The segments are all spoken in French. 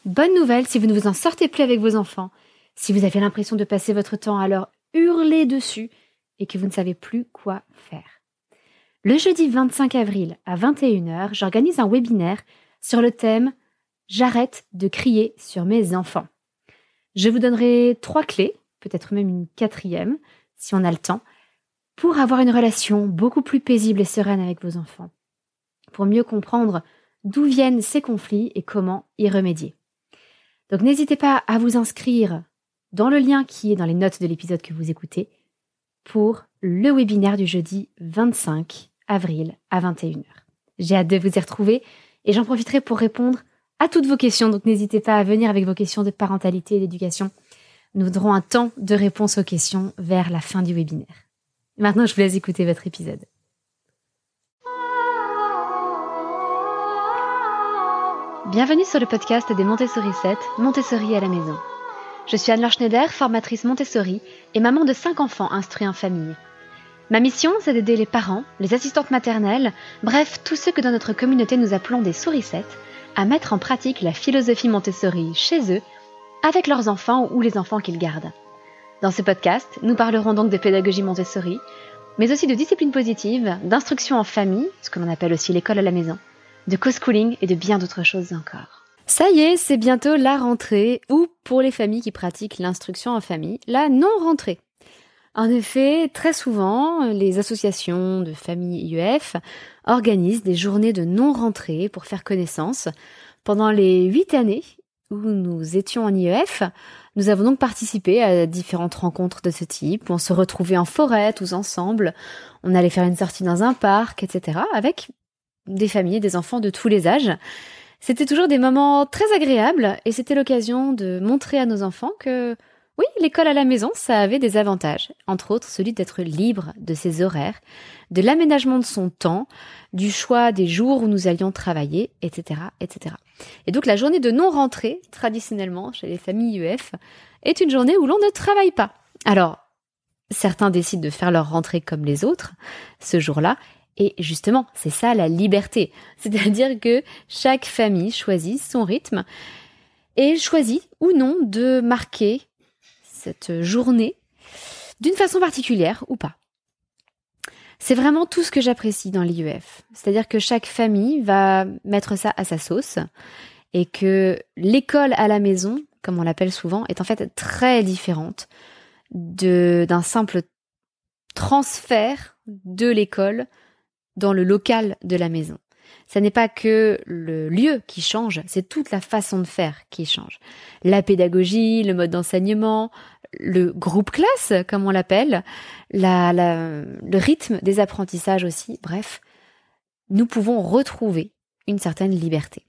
Bonne nouvelle si vous ne vous en sortez plus avec vos enfants, si vous avez l'impression de passer votre temps à leur hurler dessus et que vous ne savez plus quoi faire. Le jeudi 25 avril à 21h, j'organise un webinaire sur le thème « J'arrête de crier sur mes enfants ». Je vous donnerai 3 clés, peut-être même une 4e, si on a le temps, pour avoir une relation beaucoup plus paisible et sereine avec vos enfants, pour mieux comprendre d'où viennent ces conflits et comment y remédier. Donc n'hésitez pas à vous inscrire dans le lien qui est dans les notes de l'épisode que vous écoutez pour le webinaire du jeudi 25 avril à 21h. J'ai hâte de vous y retrouver et j'en profiterai pour répondre à toutes vos questions. Donc n'hésitez pas à venir avec vos questions de parentalité et d'éducation. Nous aurons un temps de réponse aux questions vers la fin du webinaire. Maintenant, je vous laisse écouter votre épisode. Bienvenue sur le podcast des Montessori 7, Montessori à la maison. Je suis Anne-Laure Schneider, formatrice Montessori et maman de 5 enfants instruits en famille. Ma mission, c'est d'aider les parents, les assistantes maternelles, bref, tous ceux que dans notre communauté nous appelons des sourissettes, à mettre en pratique la philosophie Montessori chez eux, avec leurs enfants ou les enfants qu'ils gardent. Dans ce podcast, nous parlerons donc de pédagogie Montessori, mais aussi de discipline positive, d'instruction en famille, ce que l'on appelle aussi l'école à la maison, de co-schooling et de bien d'autres choses encore. Ça y est, c'est bientôt la rentrée, ou pour les familles qui pratiquent l'instruction en famille, la non-rentrée. En effet, très souvent, les associations de familles IEF organisent des journées de non-rentrée pour faire connaissance. Pendant les 8 années où nous étions en IEF, nous avons donc participé à différentes rencontres de ce type, où on se retrouvait en forêt tous ensemble, on allait faire une sortie dans un parc, etc., avec des familles, des enfants de tous les âges. C'était toujours des moments très agréables et c'était l'occasion de montrer à nos enfants que oui, l'école à la maison, ça avait des avantages, entre autres celui d'être libre de ses horaires, de l'aménagement de son temps, du choix des jours où nous allions travailler, etc., etc. Et donc la journée de non-rentrée, traditionnellement chez les familles IEF, est une journée où l'on ne travaille pas. Alors, certains décident de faire leur rentrée comme les autres, ce jour-là, et justement, c'est ça la liberté. C'est-à-dire que chaque famille choisit son rythme et choisit ou non de marquer cette journée d'une façon particulière ou pas. C'est vraiment tout ce que j'apprécie dans l'IEF. C'est-à-dire que chaque famille va mettre ça à sa sauce et que l'école à la maison, comme on l'appelle souvent, est en fait très différente d'un simple transfert de l'école dans le local de la maison. Ça n'est pas que le lieu qui change, c'est toute la façon de faire qui change. La pédagogie, le mode d'enseignement, le groupe classe, comme on l'appelle, le rythme des apprentissages aussi, bref, nous pouvons retrouver une certaine liberté.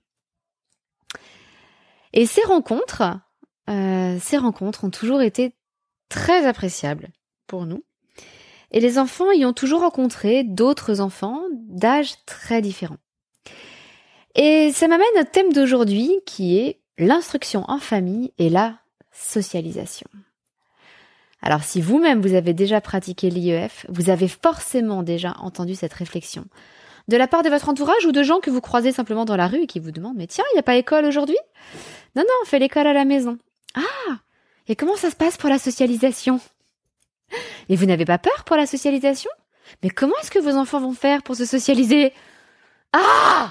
Et ces rencontres ont toujours été très appréciables pour nous. Et les enfants y ont toujours rencontré d'autres enfants d'âges très différents. Et ça m'amène au thème d'aujourd'hui qui est l'instruction en famille et la socialisation. Alors si vous-même vous avez déjà pratiqué l'IEF, vous avez forcément déjà entendu cette réflexion de la part de votre entourage ou de gens que vous croisez simplement dans la rue et qui vous demandent « Mais tiens, il n'y a pas école aujourd'hui ?» Non, on fait l'école à la maison. Ah, et comment ça se passe pour la socialisation ? Et vous n'avez pas peur pour la socialisation ? Mais comment est-ce que vos enfants vont faire pour se socialiser ? Ah !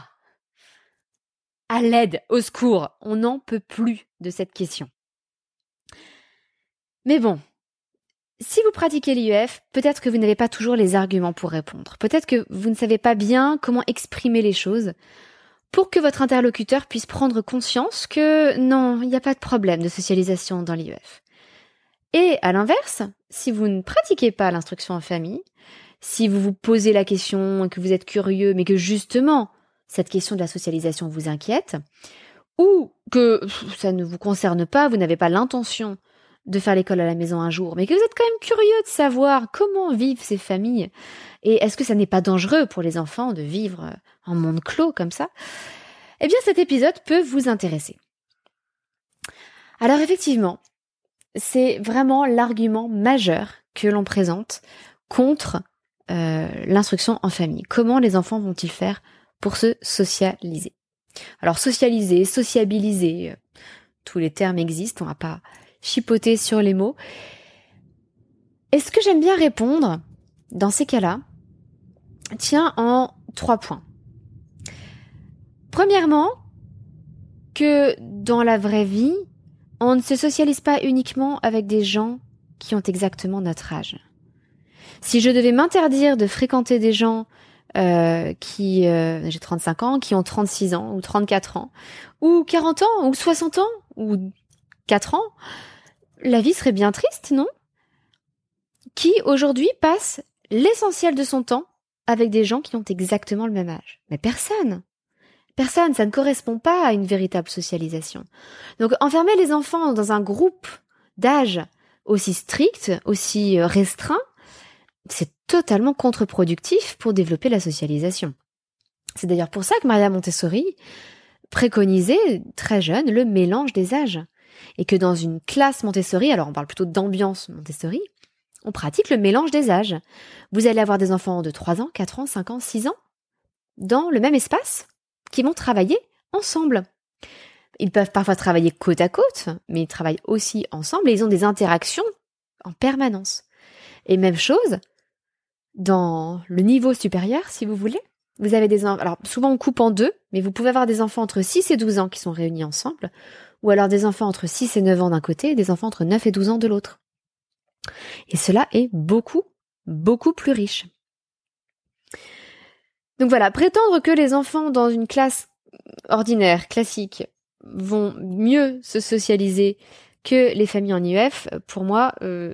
À l'aide, au secours, on n'en peut plus de cette question. Mais bon, si vous pratiquez l'IEF, peut-être que vous n'avez pas toujours les arguments pour répondre. Peut-être que vous ne savez pas bien comment exprimer les choses pour que votre interlocuteur puisse prendre conscience que non, il n'y a pas de problème de socialisation dans l'IEF. Et à l'inverse, si vous ne pratiquez pas l'instruction en famille, si vous vous posez la question, que vous êtes curieux, mais que justement, cette question de la socialisation vous inquiète, ou que ça ne vous concerne pas, vous n'avez pas l'intention de faire l'école à la maison un jour, mais que vous êtes quand même curieux de savoir comment vivent ces familles, et est-ce que ça n'est pas dangereux pour les enfants de vivre en monde clos comme ça, eh bien cet épisode peut vous intéresser. Alors effectivement, c'est vraiment l'argument majeur que l'on présente contre l'instruction en famille. Comment les enfants vont-ils faire pour se socialiser ? Alors socialiser, sociabiliser, tous les termes existent, on va pas chipoter sur les mots. Et ce que j'aime bien répondre dans ces cas-là tient en 3 points. Premièrement, que dans la vraie vie, on ne se socialise pas uniquement avec des gens qui ont exactement notre âge. Si je devais m'interdire de fréquenter des gens j'ai 35 ans, qui ont 36 ans, ou 34 ans, ou 40 ans, ou 60 ans, ou 4 ans, la vie serait bien triste, non ? Qui, aujourd'hui, passe l'essentiel de son temps avec des gens qui ont exactement le même âge. Mais personne, ça ne correspond pas à une véritable socialisation. Donc, enfermer les enfants dans un groupe d'âge aussi strict, aussi restreint, c'est totalement contre-productif pour développer la socialisation. C'est d'ailleurs pour ça que Maria Montessori préconisait très jeune le mélange des âges. Et que dans une classe Montessori, alors on parle plutôt d'ambiance Montessori, on pratique le mélange des âges. Vous allez avoir des enfants de 3 ans, 4 ans, 5 ans, 6 ans dans le même espace qui vont travailler ensemble. Ils peuvent parfois travailler côte à côte, mais ils travaillent aussi ensemble et ils ont des interactions en permanence. Et même chose dans le niveau supérieur, si vous voulez. Vous avez des enfants, alors souvent on coupe en deux, mais vous pouvez avoir des enfants entre 6 et 12 ans qui sont réunis ensemble, ou alors des enfants entre 6 et 9 ans d'un côté et des enfants entre 9 et 12 ans de l'autre. Et cela est beaucoup, beaucoup plus riche. Donc voilà, prétendre que les enfants dans une classe ordinaire, classique, vont mieux se socialiser que les familles en IEF, pour moi,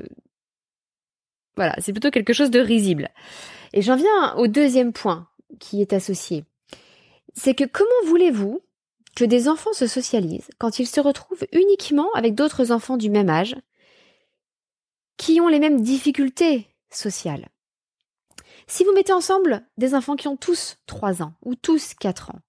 voilà, c'est plutôt quelque chose de risible. Et j'en viens au deuxième point qui est associé. C'est que comment voulez-vous que des enfants se socialisent quand ils se retrouvent uniquement avec d'autres enfants du même âge qui ont les mêmes difficultés sociales? Si vous mettez ensemble des enfants qui ont tous 3 ans ou tous 4 ans,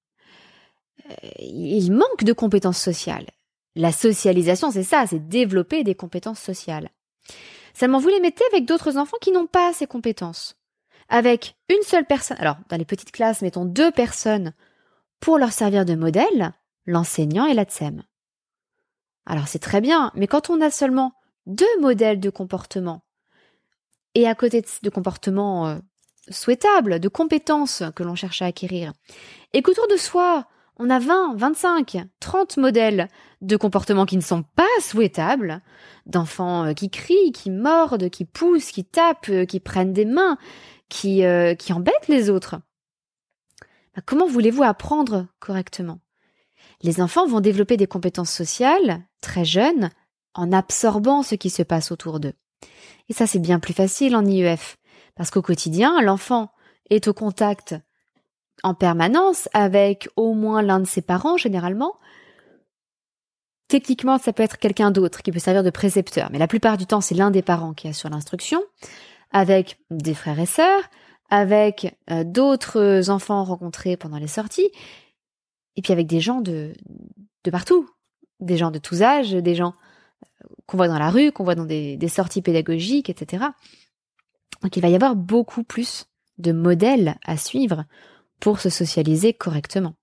ils manquent de compétences sociales. La socialisation, c'est ça, c'est développer des compétences sociales. Seulement, vous les mettez avec d'autres enfants qui n'ont pas ces compétences. Avec une seule personne, alors dans les petites classes, mettons 2 personnes pour leur servir de modèle, l'enseignant et la TSEM. Alors c'est très bien, mais quand on a seulement 2 modèles de comportement, et à côté de comportements souhaitables, de compétences que l'on cherche à acquérir, et qu'autour de soi, on a 20, 25, 30 modèles de comportements qui ne sont pas souhaitables, d'enfants qui crient, qui mordent, qui poussent, qui tapent, qui prennent des mains, qui embêtent les autres. Comment voulez-vous apprendre correctement ? Les enfants vont développer des compétences sociales très jeunes en absorbant ce qui se passe autour d'eux. Et ça, c'est bien plus facile en IEF, parce qu'au quotidien, l'enfant est au contact en permanence avec au moins l'un de ses parents, généralement. Techniquement, ça peut être quelqu'un d'autre qui peut servir de précepteur, mais la plupart du temps, c'est l'un des parents qui assure l'instruction, avec des frères et sœurs, avec d'autres enfants rencontrés pendant les sorties, et puis avec des gens de partout, des gens de tous âges, des gens qu'on voit dans la rue, qu'on voit dans des sorties pédagogiques, etc. Donc il va y avoir beaucoup plus de modèles à suivre pour se socialiser correctement.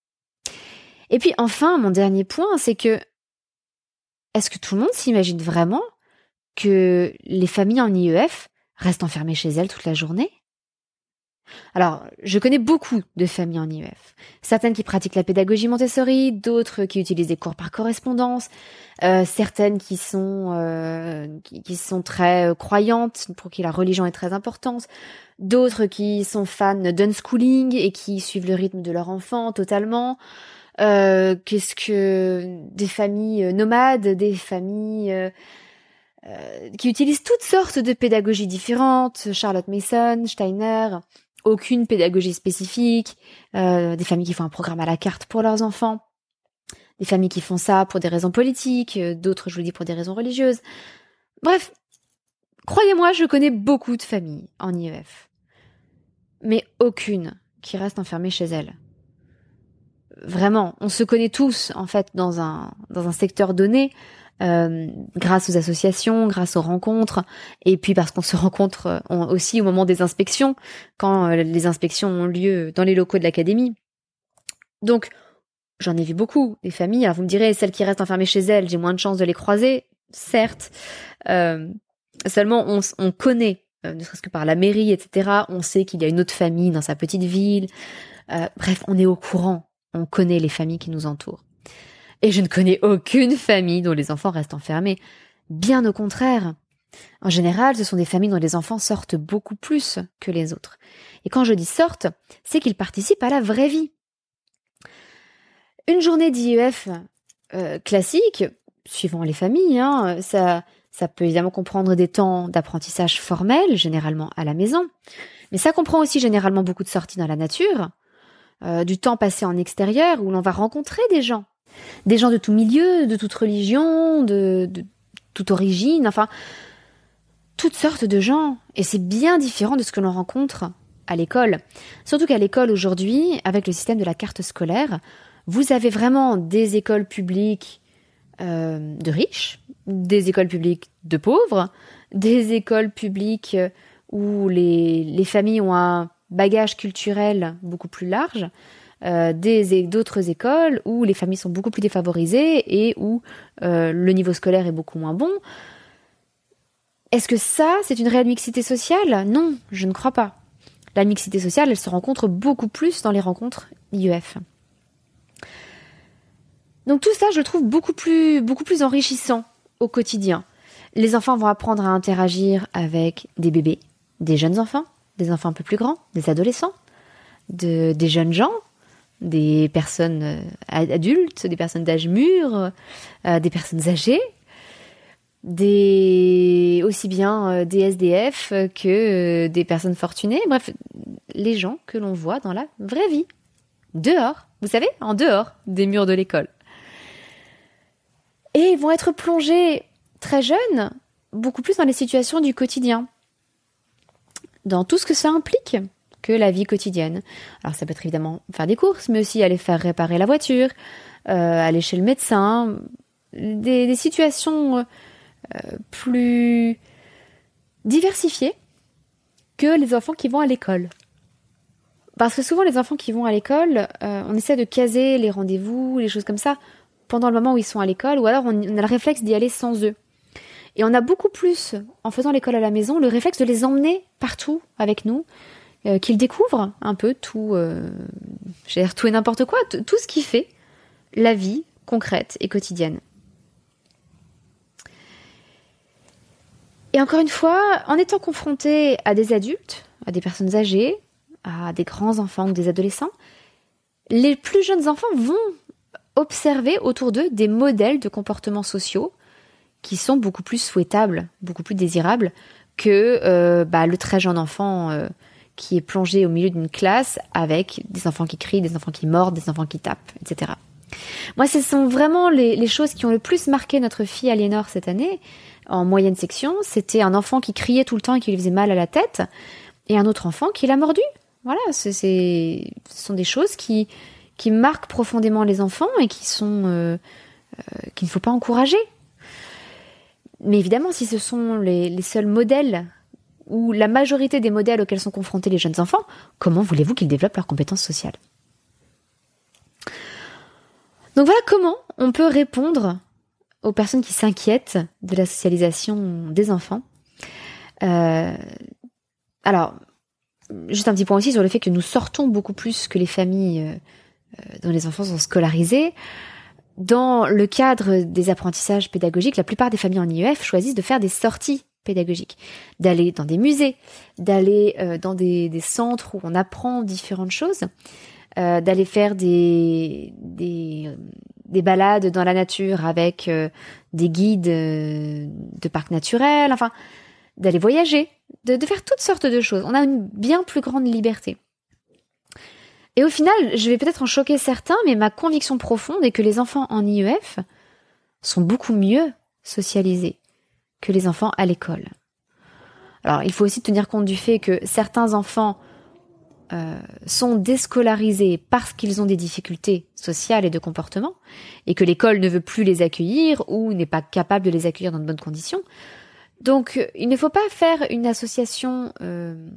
Et puis enfin, mon dernier point, c'est que est-ce que tout le monde s'imagine vraiment que les familles en IEF restent enfermées chez elles toute la journée ? Alors, je connais beaucoup de familles en IEF. Certaines qui pratiquent la pédagogie Montessori, d'autres qui utilisent des cours par correspondance, certaines qui sont très croyantes, pour qui la religion est très importante, d'autres qui sont fans d'unschooling et qui suivent le rythme de leur enfant totalement. Qu'est-ce que des familles nomades, des familles qui utilisent toutes sortes de pédagogies différentes, Charlotte Mason, Steiner, aucune pédagogie spécifique, des familles qui font un programme à la carte pour leurs enfants, des familles qui font ça pour des raisons politiques, d'autres, je vous le dis, pour des raisons religieuses. Bref, croyez-moi, je connais beaucoup de familles en IEF, mais aucune qui reste enfermée chez elle. Vraiment, on se connaît tous, en fait, dans un secteur donné, grâce aux associations, grâce aux rencontres, et puis parce qu'on se rencontre aussi au moment des inspections, quand les inspections ont lieu dans les locaux de l'académie. Donc, J'en ai vu beaucoup, des familles. Alors vous me direz, celles qui restent enfermées chez elles, j'ai moins de chances de les croiser, certes. Seulement, on connaît, ne serait-ce que par la mairie, etc. On sait qu'il y a une autre famille dans sa petite ville. Bref, on est au courant. On connaît les familles qui nous entourent. Et je ne connais aucune famille dont les enfants restent enfermés. Bien au contraire. En général, ce sont des familles dont les enfants sortent beaucoup plus que les autres. Et quand je dis sortent, c'est qu'ils participent à la vraie vie. Une journée d'IEF classique, suivant les familles, ça peut évidemment comprendre des temps d'apprentissage formel, généralement à la maison, mais ça comprend aussi généralement beaucoup de sorties dans la nature, du temps passé en extérieur où l'on va rencontrer des gens de tout milieu, de toute religion, de toute origine, enfin, toutes sortes de gens. Et c'est bien différent de ce que l'on rencontre à l'école. Surtout qu'à l'école aujourd'hui, avec le système de la carte scolaire, vous avez vraiment des écoles publiques de riches, des écoles publiques de pauvres, des écoles publiques où les familles ont un bagage culturel beaucoup plus large, d'autres écoles où les familles sont beaucoup plus défavorisées et où le niveau scolaire est beaucoup moins bon. Est-ce que ça, c'est une réelle mixité sociale ? Non, je ne crois pas. La mixité sociale, elle se rencontre beaucoup plus dans les rencontres IEF. Donc tout ça, je le trouve beaucoup plus enrichissant au quotidien. Les enfants vont apprendre à interagir avec des bébés, des jeunes enfants, des enfants un peu plus grands, des adolescents, des jeunes gens, des personnes adultes, des personnes d'âge mûr, des personnes âgées, aussi bien des SDF que des personnes fortunées, bref, les gens que l'on voit dans la vraie vie. Dehors, vous savez, en dehors des murs de l'école. Et ils vont être plongés très jeunes, beaucoup plus dans les situations du quotidien, dans tout ce que ça implique que la vie quotidienne. Alors ça peut être évidemment faire des courses, mais aussi aller faire réparer la voiture, aller chez le médecin, des situations plus diversifiées que les enfants qui vont à l'école. Parce que souvent les enfants qui vont à l'école, on essaie de caser les rendez-vous, les choses comme ça, pendant le moment où ils sont à l'école, ou alors on a le réflexe d'y aller sans eux. Et on a beaucoup plus, en faisant l'école à la maison, le réflexe de les emmener partout avec nous, qu'ils découvrent un peu tout et n'importe quoi, tout ce qui fait la vie concrète et quotidienne. Et encore une fois, en étant confrontés à des adultes, à des personnes âgées, à des grands enfants ou des adolescents, les plus jeunes enfants vont observer autour d'eux des modèles de comportements sociaux qui sont beaucoup plus souhaitables, beaucoup plus désirables que le très jeune enfant qui est plongé au milieu d'une classe avec des enfants qui crient, des enfants qui mordent, des enfants qui tapent, etc. Moi, ce sont vraiment les choses qui ont le plus marqué notre fille Aliénor cette année, en moyenne section. C'était un enfant qui criait tout le temps et qui lui faisait mal à la tête, et un autre enfant qui l'a mordu. Voilà, ce sont des choses qui marquent profondément les enfants et qu'il ne faut pas encourager. Mais évidemment, si ce sont les seuls modèles ou la majorité des modèles auxquels sont confrontés les jeunes enfants, comment voulez-vous qu'ils développent leurs compétences sociales ? Donc voilà comment on peut répondre aux personnes qui s'inquiètent de la socialisation des enfants. Alors, juste un petit point aussi sur le fait que nous sortons beaucoup plus que les familles dont les enfants sont scolarisés. Dans le cadre des apprentissages pédagogiques, la plupart des familles en IEF choisissent de faire des sorties pédagogiques, d'aller dans des musées, d'aller dans des centres où on apprend différentes choses, d'aller faire des balades dans la nature avec des guides de parcs naturels, enfin, d'aller voyager, de faire toutes sortes de choses. On a une bien plus grande liberté. Et au final, je vais peut-être en choquer certains, mais ma conviction profonde est que les enfants en IEF sont beaucoup mieux socialisés que les enfants à l'école. Alors, il faut aussi tenir compte du fait que certains enfants sont déscolarisés parce qu'ils ont des difficultés sociales et de comportement, et que l'école ne veut plus les accueillir ou n'est pas capable de les accueillir dans de bonnes conditions. Donc, il ne faut pas faire une association,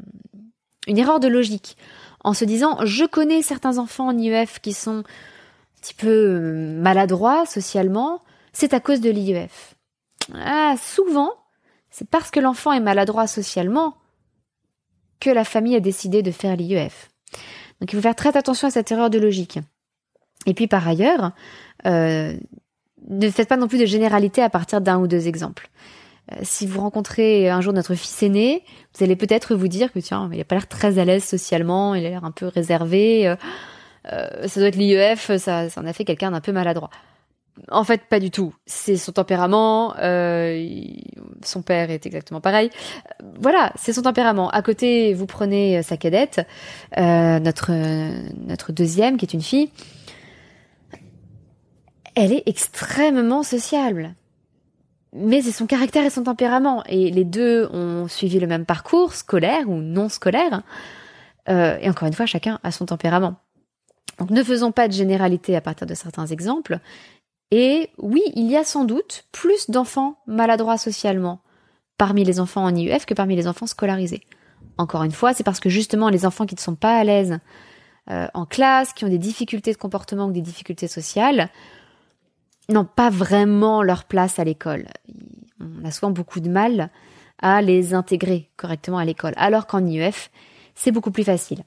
une erreur de logique, en se disant, je connais certains enfants en IEF qui sont petit peu maladroit socialement, c'est à cause de l'IEF. Souvent, c'est parce que l'enfant est maladroit socialement que la famille a décidé de faire l'IEF. Donc il faut faire très attention à cette erreur de logique. Et puis par ailleurs, ne faites pas non plus de généralité à partir d'un ou deux exemples. Si vous rencontrez un jour notre fils aîné, vous allez peut-être vous dire que tiens, il a pas l'air très à l'aise socialement, il a l'air un peu réservé, ça doit être l'IEF, ça en a fait quelqu'un d'un peu maladroit. En fait, pas du tout. C'est son tempérament. Son père est exactement pareil. Voilà, c'est son tempérament. À côté, vous prenez sa cadette, notre deuxième, qui est une fille. Elle est extrêmement sociable. Mais c'est son caractère et son tempérament. Et les deux ont suivi le même parcours, scolaire ou non scolaire. Et encore une fois, chacun a son tempérament. Donc ne faisons pas de généralité à partir de certains exemples. Et oui, il y a sans doute plus d'enfants maladroits socialement parmi les enfants en IEF que parmi les enfants scolarisés. Encore une fois, c'est parce que justement les enfants qui ne sont pas à l'aise en classe, qui ont des difficultés de comportement ou des difficultés sociales, n'ont pas vraiment leur place à l'école. On a souvent beaucoup de mal à les intégrer correctement à l'école, alors qu'en IEF, c'est beaucoup plus facile.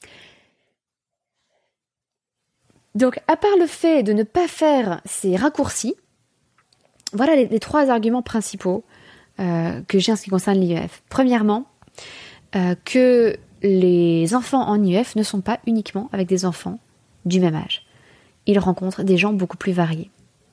Donc, à part le fait de ne pas faire ces raccourcis, voilà les trois arguments principaux que j'ai en ce qui concerne l'IEF. Premièrement, que les enfants en IEF ne sont pas uniquement avec des enfants du même âge. Ils rencontrent des gens beaucoup plus variés.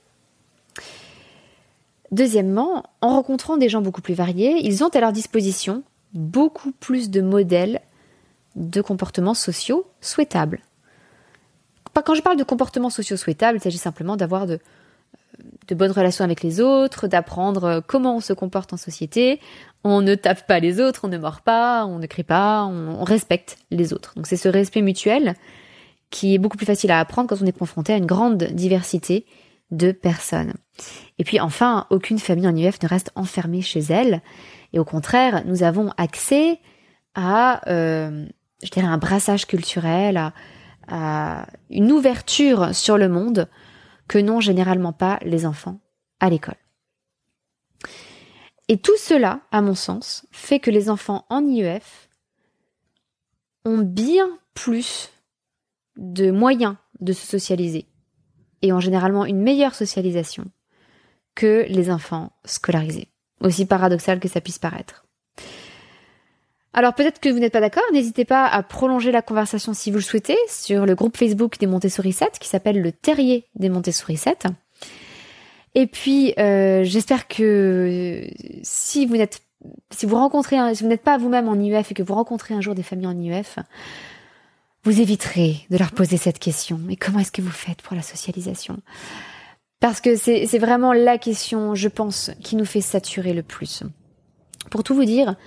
Deuxièmement, en rencontrant des gens beaucoup plus variés, ils ont à leur disposition beaucoup plus de modèles de comportements sociaux souhaitables. Quand je parle de comportements sociaux souhaitables, il s'agit simplement d'avoir de bonnes relations avec les autres, d'apprendre comment on se comporte en société. On ne tape pas les autres, on ne mord pas, on ne crie pas, on respecte les autres. Donc c'est ce respect mutuel qui est beaucoup plus facile à apprendre quand on est confronté à une grande diversité de personnes. Et puis enfin, aucune famille en IEF ne reste enfermée chez elle. Et au contraire, nous avons accès à, je dirais, un brassage culturel, à une ouverture sur le monde que n'ont généralement pas les enfants à l'école. Et tout cela, à mon sens, fait que les enfants en IEF ont bien plus de moyens de se socialiser et ont généralement une meilleure socialisation que les enfants scolarisés, aussi paradoxal que ça puisse paraître. Alors peut-être que vous n'êtes pas d'accord, n'hésitez pas à prolonger la conversation si vous le souhaitez sur le groupe Facebook des Montessori 7 qui s'appelle le Terrier des Montessori 7. Et puis j'espère que si vous n'êtes pas vous-même en IEF et que vous rencontrez un jour des familles en IEF, vous éviterez de leur poser cette question. Mais comment est-ce que vous faites pour la socialisation ? Parce que c'est vraiment la question, je pense, qui nous fait saturer le plus. Pour tout vous dire,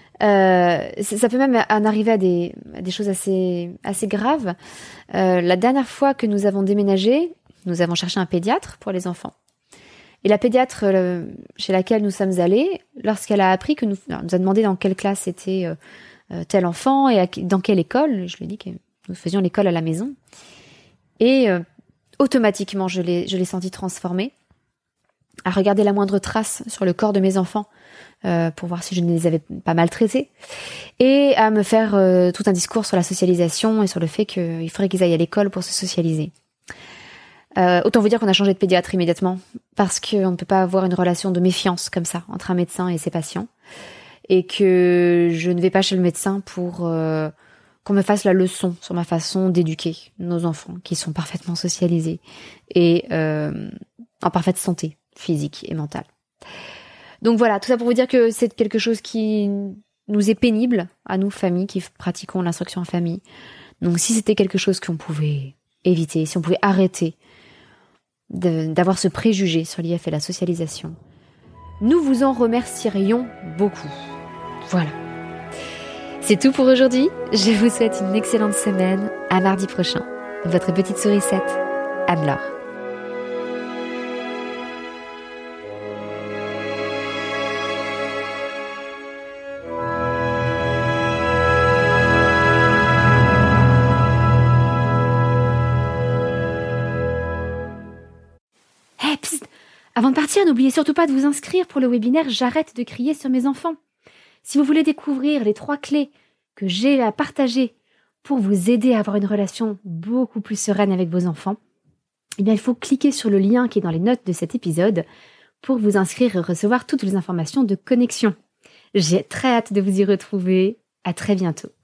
ça peut même en arriver à des choses assez graves. La dernière fois que nous avons déménagé, nous avons cherché un pédiatre pour les enfants. Et la pédiatre chez laquelle nous sommes allés, lorsqu'elle a appris que nous a demandé dans quelle classe était tel enfant et dans quelle école, je lui ai dit que nous faisions l'école à la maison. Et automatiquement, je l'ai senti transformée, à regarder la moindre trace sur le corps de mes enfants pour voir si je ne les avais pas maltraités, et à me faire tout un discours sur la socialisation et sur le fait qu'il faudrait qu'ils aillent à l'école pour se socialiser. Autant vous dire qu'on a changé de pédiatre immédiatement, parce qu'on ne peut pas avoir une relation de méfiance comme ça entre un médecin et ses patients, et que je ne vais pas chez le médecin pour qu'on me fasse la leçon sur ma façon d'éduquer nos enfants, qui sont parfaitement socialisés et en parfaite santé physique et mentale. Donc voilà, tout ça pour vous dire que c'est quelque chose qui nous est pénible, à nous, familles, qui pratiquons l'instruction en famille. Donc si c'était quelque chose qu'on pouvait éviter, si on pouvait arrêter d'avoir ce préjugé sur l'IEF et la socialisation, nous vous en remercierions beaucoup. Voilà. C'est tout pour aujourd'hui. Je vous souhaite une excellente semaine. À mardi prochain. Votre petite sourisette, Anne-Laure. Avant de partir, n'oubliez surtout pas de vous inscrire pour le webinaire J'arrête de crier sur mes enfants. Si vous voulez découvrir les 3 clés que j'ai à partager pour vous aider à avoir une relation beaucoup plus sereine avec vos enfants, il faut cliquer sur le lien qui est dans les notes de cet épisode pour vous inscrire et recevoir toutes les informations de connexion. J'ai très hâte de vous y retrouver. À très bientôt.